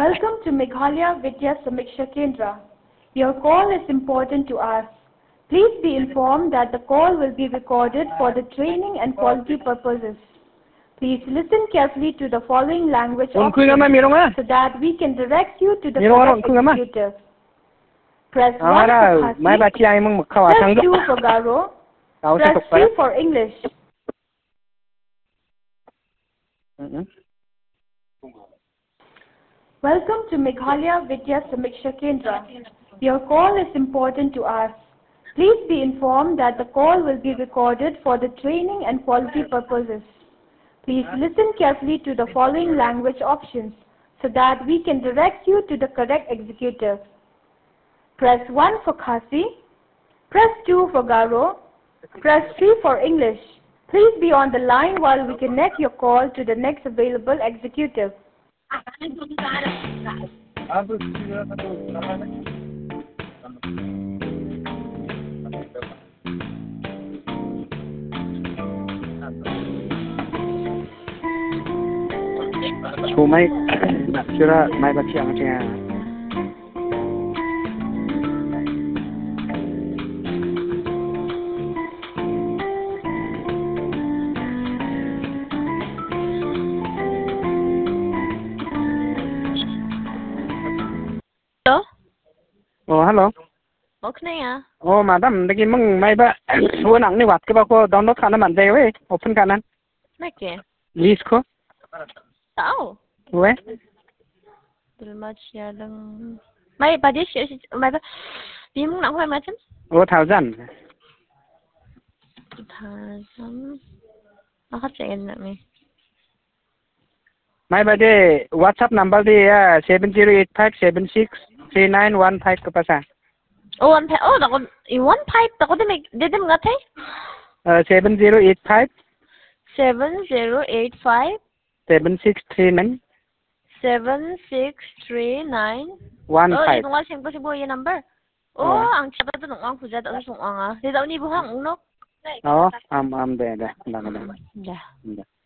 Welcome to Meghalaya Vidya Samiksha Kendra. Your call is important to us. Please be informed that the call will be recorded for the training and quality purposes. Please listen carefully to the following language options so that we can direct you to the correct executive. Press 1 for Khasi, press 2 for Garo, press 3 for English. Welcome to Meghalaya Vidya Samiksha Kendra. Your call is important to us. Please be informed that the call will be recorded for the training and quality purposes. Please listen carefully to the following language options so that we can direct you to the correct executive. Press 1 for Khasi, press 2 for Garo, press 3 for English. Please be on the line while we connect your call to the next available executive. May sura may baca yang macam Hello? Oh, hello. Okay ya. Oh, madam, lagi meng may ba suanang ni wat ke ba ko download kana man dai we open kanan. Nake. List ko. Tahu. We. Belum siya lang. May ba di siya may ba di mo nak hoy macam? Oh, 1000. 1000. Ako check na mi. May ba de WhatsApp number di 7085763915 ke pasal. Oh, one pipe. Oh, ako one pipe. Ako din dem ngatay. 7085 7085 7639 7639 15. Oh, ito nga siyempre si Boy yung number. Oh, ang siya ito nung ang kuzat ang sung ang. Di daw ni buhang unok. Oh, am de. Yeah.